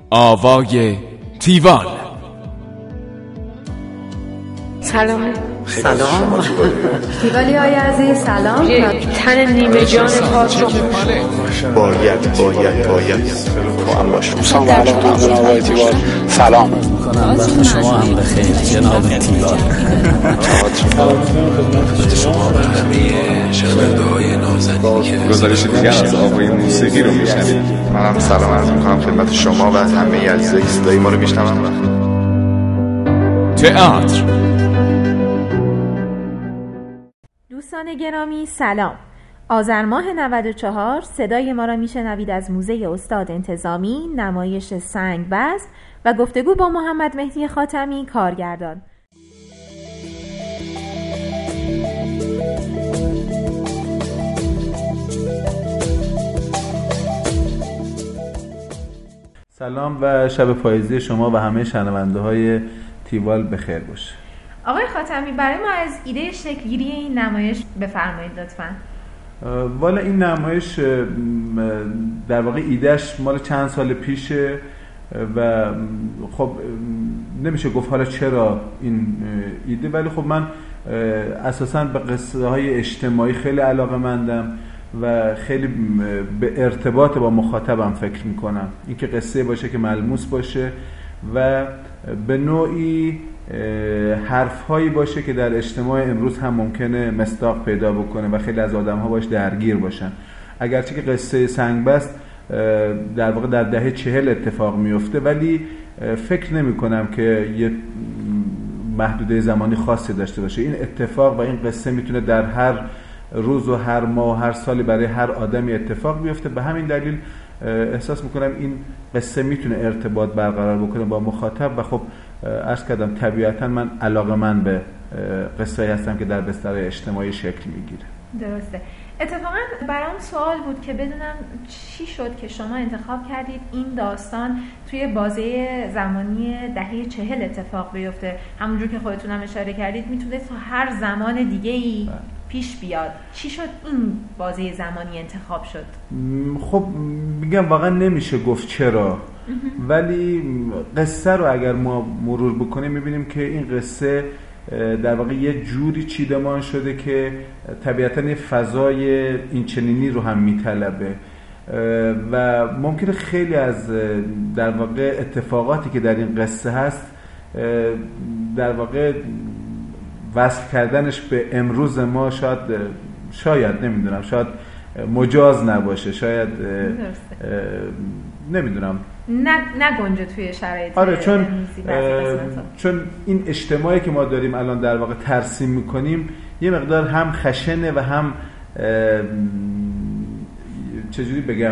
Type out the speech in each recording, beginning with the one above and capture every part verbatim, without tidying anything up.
آوای تیوال. سلام. سلام تیوالی های عزیز سلام. یک تن نیمه جان پاک رو باید باید باید تو هم باشم. سلام علیکم جناب آقای تیوال. سلام میکنم وقت شما هم بخیر جناب تیوال. خدمت شما و همه شنونده های نازنین که گزارش دیگه از آوای موسیقی رو میشنوید. منم سلام عرض میکنم خدمت شما و همه عزیزای صدای ما رو میشنون. تئاتر. دوستان گرامی سلام. آذر ماه نود و چهار صدای ما را میشنوید از موزه استاد انتظامی، نمایش سنگ بست و گفتگو با محمد مهدی خاتمی کارگردان. سلام و شب پاییزی شما و همه شنونده های تیوال بخیر باشه. آقای خاتمی برای ما از ایده شکلگیری این نمایش بفرمایید لطفاً. والا این نمایش در واقع ایدهش مال چند سال پیشه و خب نمیشه گفت حالا چرا این ایده، ولی خب من اساساً به قصه های اجتماعی خیلی علاقه‌مندم و خیلی به ارتباط با مخاطبم فکر میکنم. اینکه قصه باشه که ملموس باشه و به نوعی حرفهایی باشه که در اجتماع امروز هم ممکنه مصداق پیدا بکنه و خیلی از آدم‌ها باش درگیر باشن. اگرچه که قصه سنگ بست در واقع در دهه چهل اتفاق میفته، ولی فکر نمی کنم که یه محدوده زمانی خاصی داشته باشه. این اتفاق و این قصه میتونه در هر روز و هر ماه و هر سالی برای هر آدمی اتفاق بیفته. به همین دلیل احساس میکنم این قصه میتونه ارتباط برقرار بکنه با مخاطب و خب عرض کردم طبیعتا من علاقه‌مند به قصه‌ای هستم که در بستر اجتماعی شکل میگیره. درسته. اتفاقا برام سوال بود که بدونم چی شد که شما انتخاب کردید این داستان توی بازه زمانی دهه چهل اتفاق بیفته. همونجور که خودتون هم اشاره کردید میتونه تا هر زمان دیگه‌ای پیش بیاد. چی شد این بازه زمانی انتخاب شد؟ خب میگم واقعا نمیشه گفت چرا، ولی قصه رو اگر ما مرور بکنیم میبینیم که این قصه در واقع یه جوری چیدمان شده که طبیعتاً یه فضای این چنینی رو هم میطلبه و ممکنه خیلی از در واقع اتفاقاتی که در این قصه هست در واقع وصل کردنش به امروز ما شاید شاید نمیدونم شاید مجاز نباشه، شاید نمیدونم نگنجه توی شرایط. آره چون چون این اجتماعی که ما داریم الان در واقع ترسیم میکنیم یه مقدار هم خشنه و هم چجوری بگم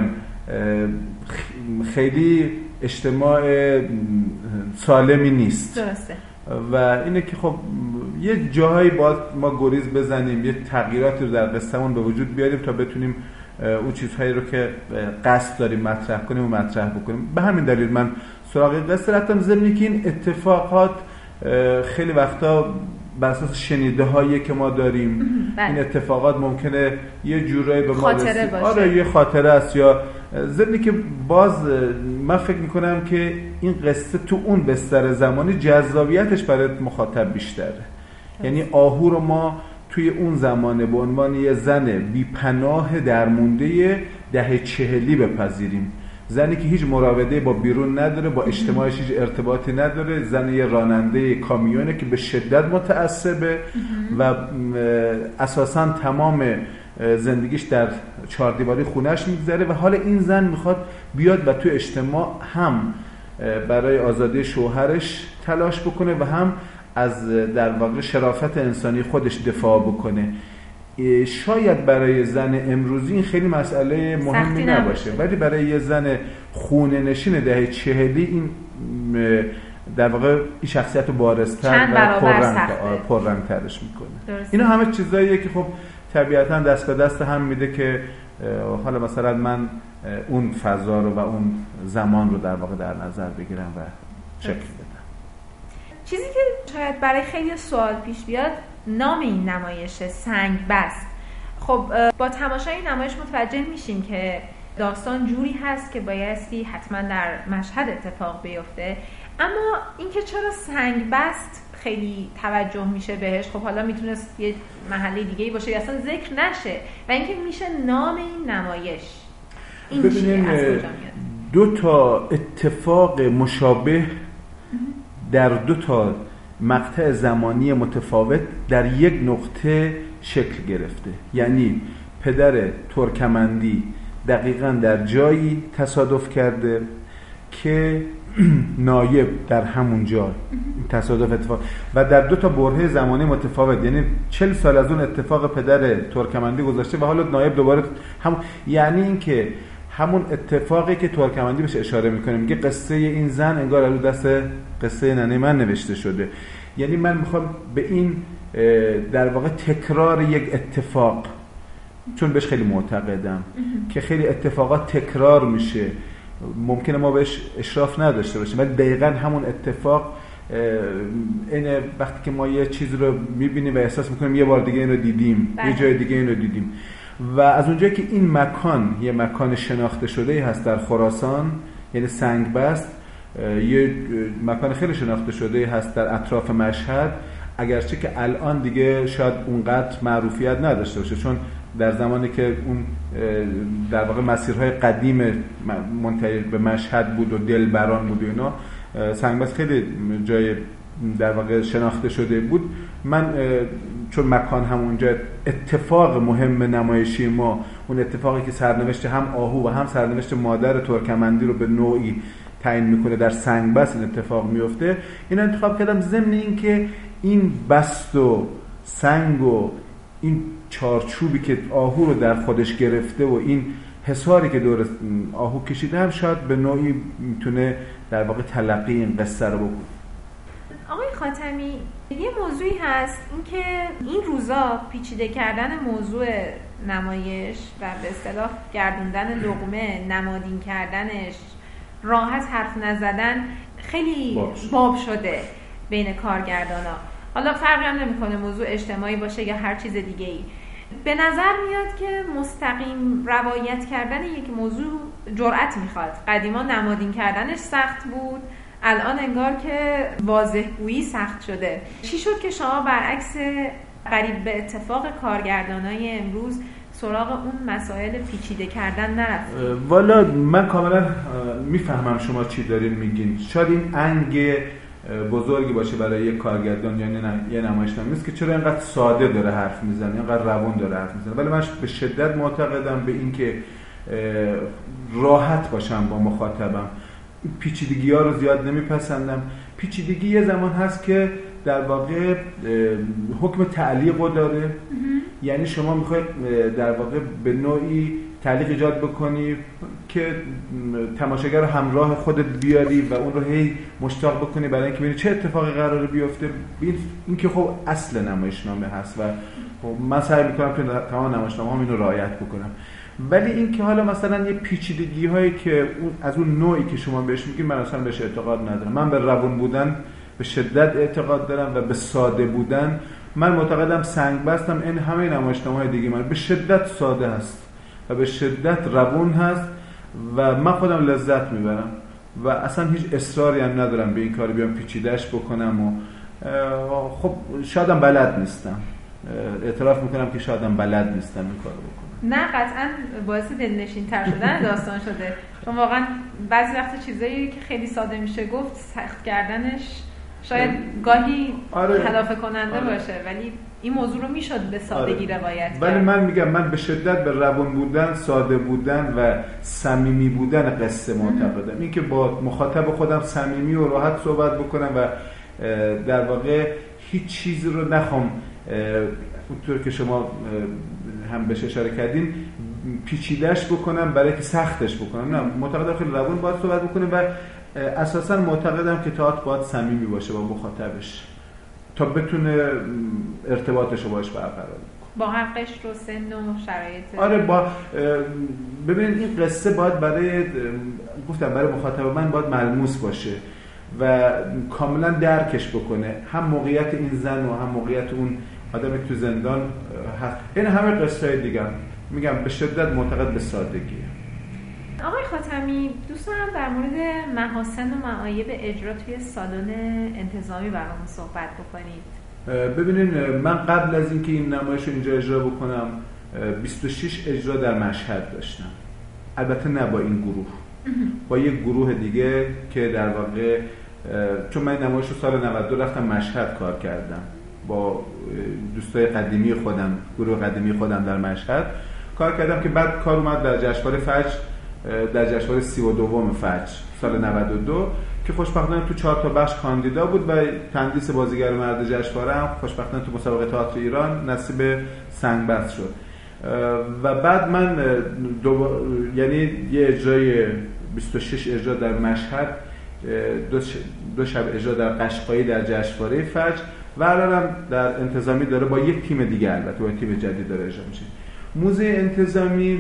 خیلی اجتماع سالمی نیست. درسته. و اینه که خب یه جاهایی باید ما گریز بزنیم، یه تغییراتی رو در قصه‌مون به وجود بیاریم تا بتونیم اون چیزهایی رو که قصد داریم مطرح کنیم و مطرح بکنیم. به همین دلیل من سراغ قصه رفتم، ضمن که این اتفاقات خیلی وقتا بر اساس شنیده هایی که ما داریم بله. این اتفاقات ممکنه یه جورایی به ما رسید. آره یه خاطره است، یا ضمن که باز من فکر میکنم که این قصه تو اون بستر زمانی جذابیتش برای مخاطب بیشتره. یعنی آهو رو ما توی اون زمانه به عنوان یه زن بی‌پناه درمونده دهه چهلی بپذیریم، زنی که هیچ مراوده با بیرون نداره، با اجتماعش هیچ ارتباطی نداره، زن یه راننده کامیونه که به شدت متعصبه و اساساً تمام زندگیش در چهاردیواری خونهش میگذره و حالا این زن میخواد بیاد و تو اجتماع هم برای آزادی شوهرش تلاش بکنه و هم از در واقع شرافت انسانی خودش دفاع بکنه. شاید برای زن امروزی این خیلی مسئله مهمی نباشه، ولی برای یه زن خونه نشین دهه چهلی این در واقع این شخصیت رو بارزتر و پررنگ پررنگ‌ترش میکنه. اینا همه چیزاییه که خب طبیعتاً دست به دست هم میده که حالا مثلا من اون فضا رو و اون زمان رو در واقع در نظر بگیرم و شکل بدم. چیزی که شاید برای خیلی سوال پیش بیاد، نام این نمایش سنگ بست. خب با تماشای نمایش متوجه میشیم که داستان جوری هست که بایستی حتما در مشهد اتفاق بیفته، اما اینکه چرا سنگ بست خیلی توجه میشه بهش، خب حالا میتونست یه محله دیگه‌ای باشه یا اصلا ذکر نشه، و اینکه میشه نام این نمایش این چیه، از کجا میاد؟ دو تا اتفاق مشابه در دو تا مقطع زمانی متفاوت در یک نقطه شکل گرفته. یعنی پدر ترکمندی دقیقاً در جایی تصادف کرده که نایب در همون جا تصادف اتفاق و در دو تا برهه زمانی متفاوت، یعنی چهل سال از اون اتفاق پدر ترکمندی گذشته و حالا نایب دوباره همون، یعنی این که همون اتفاقی که ترکمندی بهش اشاره میکنه، میگه قصه این زن انگار از دست قصه ننه من نوشته شده. یعنی من میخوام به این در واقع تکرار یک اتفاق، چون بهش خیلی معتقدم که خیلی اتفاقات تکرار میشه، ممکنه ما بهش اشراف نداشته باشیم، ولی دقیقاً همون اتفاق این وقتی که ما یه چیز رو میبینیم و احساس میکنیم یه بار دیگه این رو دیدیم، بله. یه جای دیگه این رو دیدیم، و از اونجایی که این مکان یه مکان شناخته شده هست در خراسان، یعنی سنگ بست یه مکان خیلی شناخته شده هست در اطراف مشهد، اگرچه که الان دیگه شاید اونقدر معروفیت نداشته باشه، چون در زمانی که اون در واقع مسیرهای قدیم منتهی به مشهد بود و دلبران بود و اینا، سنگ بست خیلی جای در واقع شناخته شده بود. من چون مکان همونجا اتفاق مهم نمایشی ما، اون اتفاقی که سرنوشت هم آهو و هم سرنوشت مادر ترکمندی رو به نوعی تعیین میکنه، در سنگ بست این اتفاق میفته، این انتخاب کردم ضمن این که این بست و سنگ و این چارچوبی که آهو رو در خودش گرفته و این حصاری که دور آهو کشیده هم شاید به نوعی میتونه در واقع تلقی این قصه رو بکنه. آقای خاتمی، یه موضوعی هست اینکه این روزا پیچیده کردن موضوع نمایش و به اصطلاح گردوندن لقمه، نمادین کردنش، راحت حرف نزدن خیلی باش. باب شده بین کارگردانا. حالا فرقی هم نمی‌کنه موضوع اجتماعی باشه یا هر چیز دیگه‌ای. به نظر میاد که مستقیم روایت کردن یک موضوع جرأت میخواد. قدیما نمادین کردنش سخت بود، الان انگار که واضح گویی سخت شده. چی شد که شما برعکس قریب به اتفاق کارگردانای امروز سراغ اون مسائل پیچیده کردن نرفت؟ والا من کاملا میفهمم شما چی دارین میگین. شاید این انگ بزرگی باشه برای یک کارگردان، یعنی یه نمایشنامه نیست که چرا اینقدر ساده داره حرف میزنه، اینقدر روان داره حرف میزنه، ولی من به شدت معتقدم به این که راحت باشم با مخاطبم. پیچیدگی ها رو زیاد نمیپسندم. پیچیدگی یه زمان هست که در واقع حکم تعلیق رو داره، یعنی شما میخواید در واقع به نوعی تعلیق ایجاد بکنی که تماشاگر رو همراه خودت بیاری و اون رو هی مشتاق بکنی برای اینکه ببینی چه اتفاقی قراره بیفته. این که خب اصل نمایشنامه هست و من سعی میکنم که تمام نمایشنامه هم اینو رعایت بکنم. ولی این که حالا مثلا یه پیچیدگی هایی که از اون نوعی که شما بهش میگین، من اصلا بهش اعتقاد ندارم. من به روان بودن به شدت اعتقاد دارم و به ساده بودن. من معتقدم سنگ بستم این همه نمایشنامه‌های دیگه من به شدت ساده هست و به شدت روان هست و من خودم لذت میبرم و اصلا هیچ اصراری هم ندارم به این کار بیام پیچیده‌اش بکنم و خب شایدم بلد نیستم. اعتراف میکنم که شایدم بلد نیستم این کارو بکنم. نه قطعا باعث دلنشین تر شدن داستان شده، چون واقعا بعضی وقت چیزایی که خیلی ساده میشه گفت سخت کردنش شاید گاهی آره. خلافه کننده آره. باشه، ولی این موضوع رو میشد به سادگی آره. روایت کرد. ولی من میگم من به شدت به روان بودن، ساده بودن و صمیمی بودن قصه معتقدم. این که با مخاطب خودم صمیمی و راحت صحبت بکنم و در واقع هیچ چیزی رو نخوام اونطور که شما هم بهش اشاره کردین پیچیده‌اش بکنم برای که سختش بکنم. نه، معتقدم خیلی روان باید صحبت بکنیم و اساساً معتقدم که تئاتر باید صمیمی باشه با مخاطبش تا بتونه ارتباطش رو باهاش برقرار کنه با هر قشر و سن و شرایط. آره با ببینید این قصه باید برای گفتم برای مخاطب من باید ملموس باشه و کاملا درکش بکنه، هم موقعیت این زن و هم موقعیت اون آدمی تو زندان هست. این همه قصه‌های دیگه میگم به شدت معتقد به سادگیه. آقای خاتمی، دوست دارم در مورد محاسن و معایب اجرا توی سالن انتظامی برامون صحبت بکنید. ببینین، من قبل از اینکه این نمایش رو اینجا اجرا بکنم بیست و شش اجرا در مشهد داشتم. البته نه با این گروه، با یک گروه دیگه که در واقع چون من نمایش رو سال نود و دو رفتم مشهد کار کردم با دوستای قدیمی خودم، گروه قدیمی خودم در مشهد کار کردم که بعد کار اومد در جشنواره فجر، در جشنواره سی و دوم فجر سال نود و دو که خوشبختانه تو چهار تا بخش کاندیدا بود و تندیس بازیگر مرد جشنواره هم خوشبختانه تو مسابقه تئاتر ایران نصیب سنگبست شد. و بعد من دو... یعنی یه اجرای بیست و شش اجرا در مشهد، دو, ش... دو شب اجرا در قشقایی در جشنواره فجر و الانم در انتظامی داره با یک تیم دیگه، البته با تیم جدید داره اجرا میشه. موزه انتظامی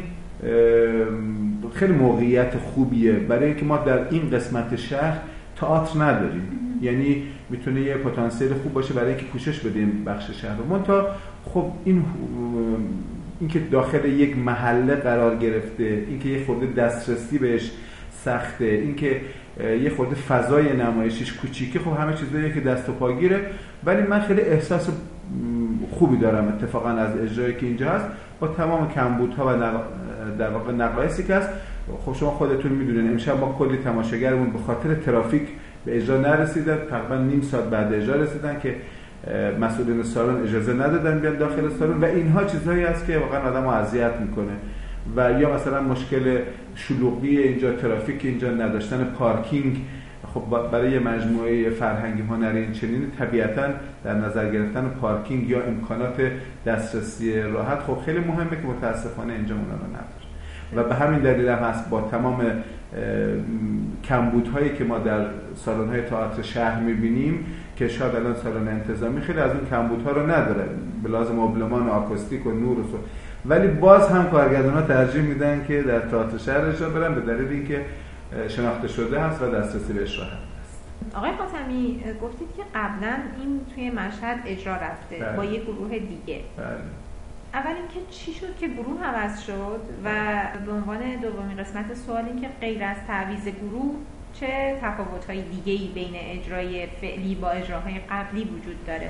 خیلی موقعیت خوبیه برای اینکه ما در این قسمت شهر تئاتر نداریم، یعنی میتونه یه پتانسیل خوب باشه برای اینکه پوشش بدیم بخش شهر رو. منتها خب این اینکه داخل یک محله قرار گرفته، اینکه یه خورده دسترسی بهش سخته، اینکه یه خورده فضای نمایشیش کوچیکه، خب همه چیزاییه که دست و پاگیره، ولی من خیلی احساس خوبی دارم اتفاقا از اجرایی که اینجا هست با تمام کمبودها و نق... در واقع نقایصی که هست. خب شما خودتون میدونین امشب ما کلی تماشاگرمون به خاطر ترافیک به اجرا نرسیدن، تقریبا نیم ساعت بعد اجرا رسیدن که مسئولین سالن اجازه ندادن بیان داخل سالن و اینها چیزهایی است که واقعا آدمو اذیت میکنه. و یا مثلا مشکل شلوغی اینجا، ترافیک اینجا، نداشتن پارکینگ. خب برای یه مجموعه فرهنگی هنری این چنین طبیعتاً در نظر گرفتن پارکینگ یا امکانات دسترسی راحت خب خیلی مهمه که متاسفانه اینجا اونا رو نداره و به همین دلیل هم هست با تمام کمبودهایی که ما در سالن‌های تئاتر شهر می‌بینیم که شاید الان سالن انتظامی خیلی از اون کمبودها رو نداره به لحاظ مبلمان و آکوستیک و نور و سو. ولی باز هم کارگردان‌ها ترجیح میدن که در تئاتر شهر اجرا برن به دلیل اینکه شناخته شده هست و دسترسی بهش راحت است. آقای خاتمی گفتید که قبلا این توی مشهد اجرا رفته بله. با یک گروه دیگه. بله. اول اینکه چی شد که گروه عوض شد و به عنوان دومین قسمت سوال این که غیر از تعویض گروه چه تفاوت‌های دیگه‌ای بین اجرای فعلی با اجراهای قبلی وجود داره؟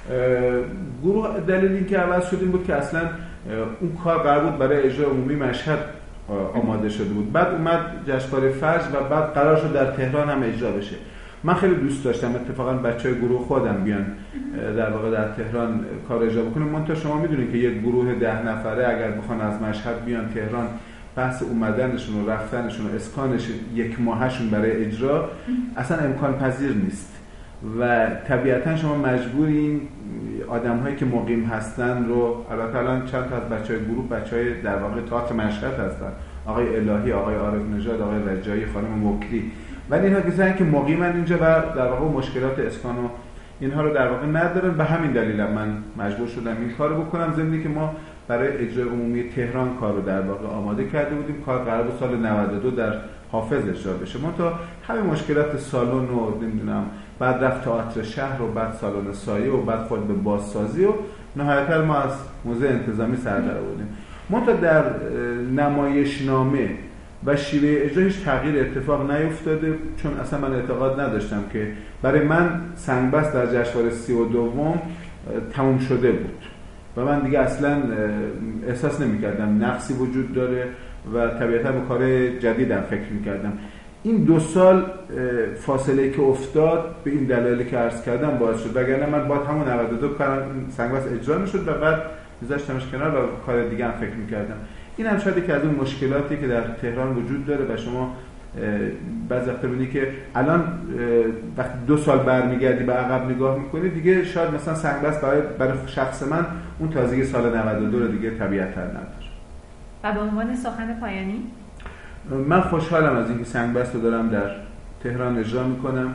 گروه دلیل اینکه عوض شد این بود که اصلا اون کار قرار بود برای اجرای عمومی مشهد آماده شده بود، بعد اومد جشنواره فجر و بعد قرار شد در تهران هم اجرا بشه. من خیلی دوست داشتم اتفاقا بچهای گروه خودم بیان در واقع در تهران کار اجرا بکنن. منتها شما میدونید که یک گروه ده نفره اگر بخوان از مشهد بیان تهران، بحث اومدنشون و رفتنشون و اسکانش یک ماهشون برای اجرا اصلا امکان پذیر نیست و طبیعتا شما مجبورین آدم‌هایی که مقیم هستن رو، البته الان چند تا از بچهای گروه بچهای در واقع تئاتر مشهد هستن، آقای الهی، آقای عارف نژاد، آقای رجایی، خانم مکری، ولی اینها کسایی که مقیمن اینجا و در واقع مشکلات اسکان و اینها رو در واقع ندارن. به همین دلیل من مجبور شدم این کارو بکنم، ضمن که ما برای اجرای عمومی تهران کار رو در واقع آماده کرده بودیم. کار قرار بود سال نود و دو در حافظ اجرا بشه، منتها همین مشکلات سالن رو نمیدونم، بعد رفت تئاتر شهر و بعد سالن سایه و بعد خود به بازسازی و نهایتاً ما از موزه انتظامی سر در آوردیم. منتها در نمایشنامه و شیوه اجرا هیچ تغییر اتفاق نیفتاده، چون اصلا من اعتقاد نداشتم که برای من سنگبست در جشنواره سی و دوم تموم شده بود و من دیگه اصلا احساس نمی‌کردم نقصی وجود داره و طبیعتاً به کار جدیدم فکر می‌کردم. این دو سال فاصله که افتاد به این دلایلی که عرض کردم باعث شد، وگرنه من باید همون نود و دو کارم سنگبست اجرا می‌شد و بعد می‌ذاشتمش کنار و کار دیگه هم فکر می‌کردم. این هم شاید که از اون مشکلاتی که در تهران وجود داره و شما بعضی وقتا می‌بینی که الان وقتی دو سال برمیگردی به عقب نگاه می‌کنی دیگه شاید مثلا سنگبست برای برای شخص من اون تازگی سال نود و دو رو دیگه طبیعتاً نداره. و به عنوان سخن پایانی من خوشحالم از اینکه سنگبست رو دارم در تهران اجرا می‌کنم.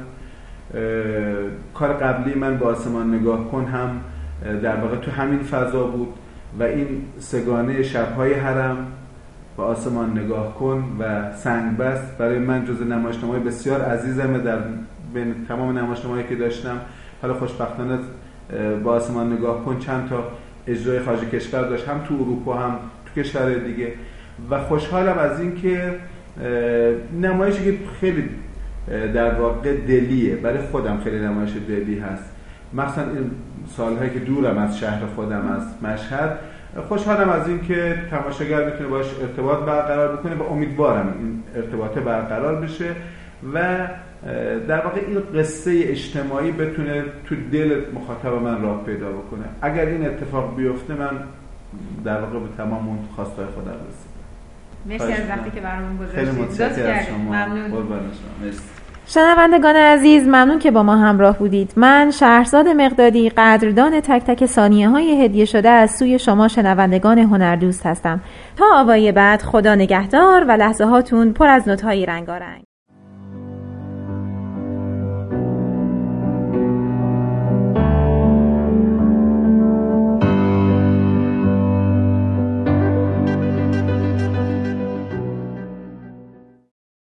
کار قبلی من با آسمان نگاه کن هم در واقع تو همین فضا بود و این سگانه شب‌های حرم با آسمان نگاه کن و سنگبست برای من جزو نمایشنامه‌های بسیار عزیزمه در بین تمام نمایشنامه‌هایی که داشتم. حالا خوشبختانه با آسمان نگاه کن چند تا اجرای خارج کشور داشت، هم تو اروپا هم تو کشور دیگه، و خوشحالم از این که نمایشی که خیلی در واقع دلیه، برای خودم خیلی نمایش دلی هست، مثلا این سالهایی که دورم از شهر خودم از مشهد. خوشحالم از این که تماشاگر میتونه باش ارتباط برقرار بکنه و امیدوارم این ارتباط برقرار بشه و در واقع این قصه اجتماعی بتونه تو دل مخاطب من راه پیدا بکنه. اگر این اتفاق بیفته من در واقع به تمام اون خواستهای خودم رسیدم. مرسی از وقتی که برامون گذاشتید. خیلی متشکرم از شما. ممنون. قربان شما. مرسی. شنوندگان عزیز، ممنون که با ما همراه بودید. من شهرزاد مقدادی، قدردان تک تک ثانیه های هدیه شده از سوی شما شنوندگان هنردوست هستم. تا آوای بعد، خدا نگهدار و لحظه هاتون پر از نوت‌های رنگارنگ.